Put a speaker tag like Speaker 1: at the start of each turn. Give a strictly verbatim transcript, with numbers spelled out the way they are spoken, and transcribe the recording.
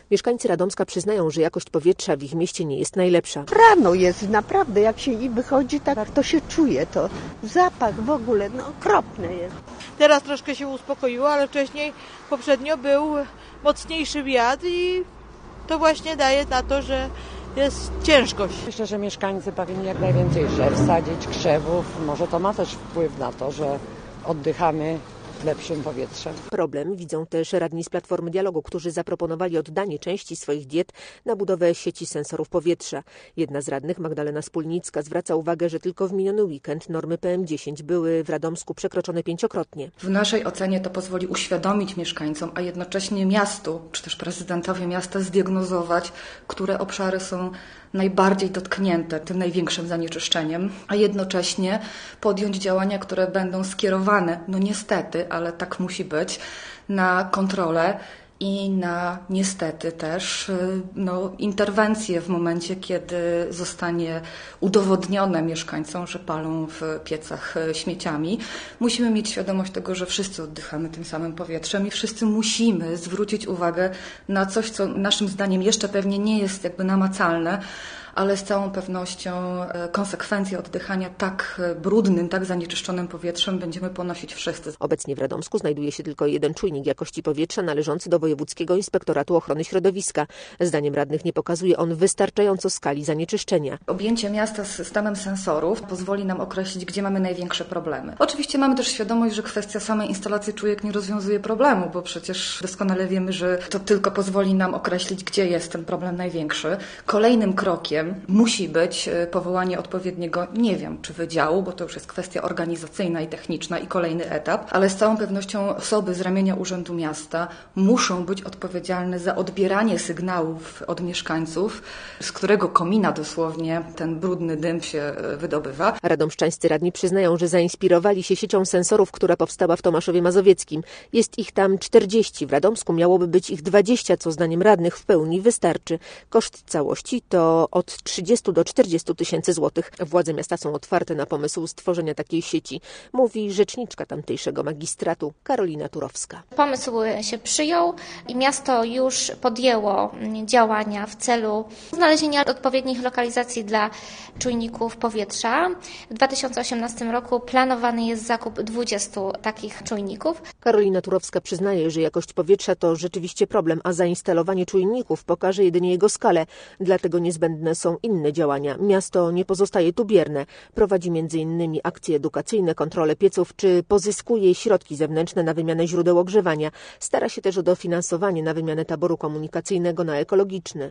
Speaker 1: Mieszkańcy Radomska przyznają, że jakość powietrza w ich mieście nie jest najlepsza.
Speaker 2: Rano jest naprawdę, jak się i wychodzi, tak to się czuje, to zapach w ogóle, no okropny jest.
Speaker 3: Teraz troszkę się uspokoiło, ale wcześniej, poprzednio był mocniejszy wiatr i to właśnie daje na to, że jest ciężkość.
Speaker 4: Myślę, że mieszkańcy powinni jak najwięcej drzew sadzić, krzewów. Może to ma też wpływ na to, że oddychamy lepszym powietrzem.
Speaker 1: Problem widzą też radni z Platformy Dialogu, którzy zaproponowali oddanie części swoich diet na budowę sieci sensorów powietrza. Jedna z radnych, Magdalena Spólnicka, zwraca uwagę, że tylko w miniony weekend normy P M dziesięć były w Radomsku przekroczone pięciokrotnie.
Speaker 5: W naszej ocenie to pozwoli uświadomić mieszkańcom, a jednocześnie miastu, czy też prezydentowi miasta zdiagnozować, które obszary są najbardziej dotknięte tym największym zanieczyszczeniem, a jednocześnie podjąć działania, które będą skierowane, no niestety, ale tak musi być, na kontrolę i na niestety też no, interwencje w momencie, kiedy zostanie udowodnione mieszkańcom, że palą w piecach śmieciami. Musimy mieć świadomość tego, że wszyscy oddychamy tym samym powietrzem i wszyscy musimy zwrócić uwagę na coś, co naszym zdaniem jeszcze pewnie nie jest jakby namacalne, ale z całą pewnością konsekwencje oddychania tak brudnym, tak zanieczyszczonym powietrzem będziemy ponosić wszyscy.
Speaker 1: Obecnie w Radomsku znajduje się tylko jeden czujnik jakości powietrza należący do Wojewódzkiego Inspektoratu Ochrony Środowiska. Zdaniem radnych nie pokazuje on wystarczająco skali zanieczyszczenia.
Speaker 5: Objęcie miasta systemem sensorów pozwoli nam określić, gdzie mamy największe problemy. Oczywiście mamy też świadomość, że kwestia samej instalacji czujek nie rozwiązuje problemu, bo przecież doskonale wiemy, że to tylko pozwoli nam określić, gdzie jest ten problem największy. Kolejnym krokiem musi być powołanie odpowiedniego, nie wiem, czy wydziału, bo to już jest kwestia organizacyjna i techniczna i kolejny etap, ale z całą pewnością osoby z ramienia Urzędu Miasta muszą być odpowiedzialne za odbieranie sygnałów od mieszkańców, z którego komina dosłownie ten brudny dym się wydobywa.
Speaker 1: Radomszczańscy radni przyznają, że zainspirowali się siecią sensorów, która powstała w Tomaszowie Mazowieckim. Jest ich tam czterdzieści, w Radomsku miałoby być ich dwadzieścia, co zdaniem radnych w pełni wystarczy. Koszt całości to od trzydziestu do czterdziestu tysięcy złotych. Władze miasta są otwarte na pomysł stworzenia takiej sieci, mówi rzeczniczka tamtejszego magistratu Karolina Turowska.
Speaker 6: Pomysł się przyjął i miasto już podjęło działania w celu znalezienia odpowiednich lokalizacji dla czujników powietrza. W dwa tysiące osiemnastym roku planowany jest zakup dwudziestu takich czujników.
Speaker 1: Karolina Turowska przyznaje, że jakość powietrza to rzeczywiście problem, a zainstalowanie czujników pokaże jedynie jego skalę. Dlatego niezbędne są inne działania. Miasto nie pozostaje tu bierne. Prowadzi między innymi akcje edukacyjne, kontrolę pieców, czy pozyskuje środki zewnętrzne na wymianę źródeł ogrzewania. Stara się też o dofinansowanie na wymianę taboru komunikacyjnego na ekologiczny.